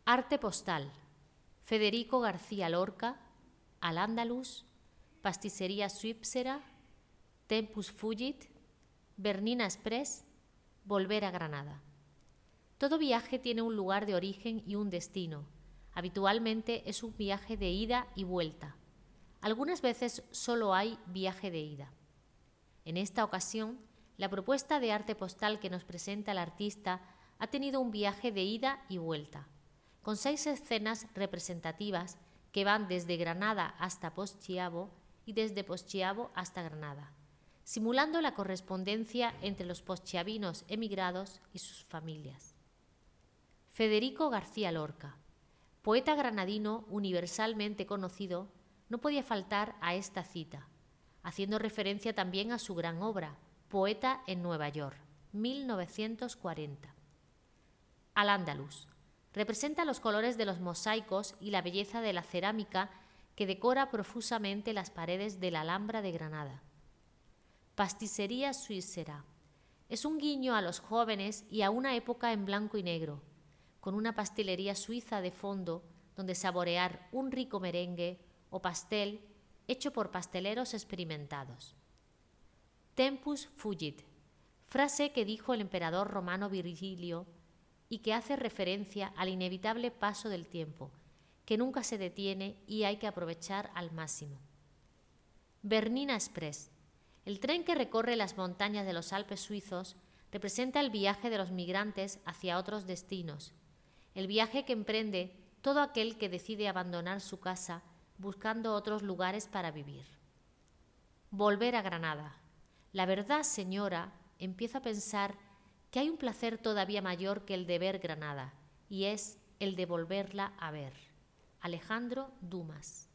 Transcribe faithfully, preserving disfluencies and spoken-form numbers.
Arte postal. Federico García Lorca, Al-Ándalus, Pastisseria Svizzera, Tempus Fugit, Bernina Express, Volver a Granada. Todo viaje tiene un lugar de origen y un destino. Habitualmente es un viaje de ida y vuelta. Algunas veces solo hay viaje de ida. En esta ocasión, la propuesta de arte postal que nos presenta el artista ha tenido un viaje de ida y vuelta, con seis escenas representativas que van desde Granada hasta Poschiavo y desde Poschiavo hasta Granada, simulando la correspondencia entre los poschiavinos emigrados y sus familias. Federico García Lorca, poeta granadino universalmente conocido, no podía faltar a esta cita, haciendo referencia también a su gran obra, Poeta en Nueva York, mil novecientos cuarenta. Al-Ándalus. Representa los colores de los mosaicos y la belleza de la cerámica que decora profusamente las paredes de la Alhambra de Granada. Pastisseria Svizzera. Es un guiño a los jóvenes y a una época en blanco y negro, con una pastelería suiza de fondo donde saborear un rico merengue o pastel hecho por pasteleros experimentados. Tempus Fugit, frase que dijo el emperador romano Virgilio y que hace referencia al inevitable paso del tiempo, que nunca se detiene y hay que aprovechar al máximo. Bernina Express, el tren que recorre las montañas de los Alpes suizos, representa el viaje de los migrantes hacia otros destinos, el viaje que emprende todo aquel que decide abandonar su casa buscando otros lugares para vivir. Volver a Granada. La verdad, señora, empiezo a pensar que hay un placer todavía mayor que el de ver Granada, y es el de volverla a ver. Alejandro Dumas.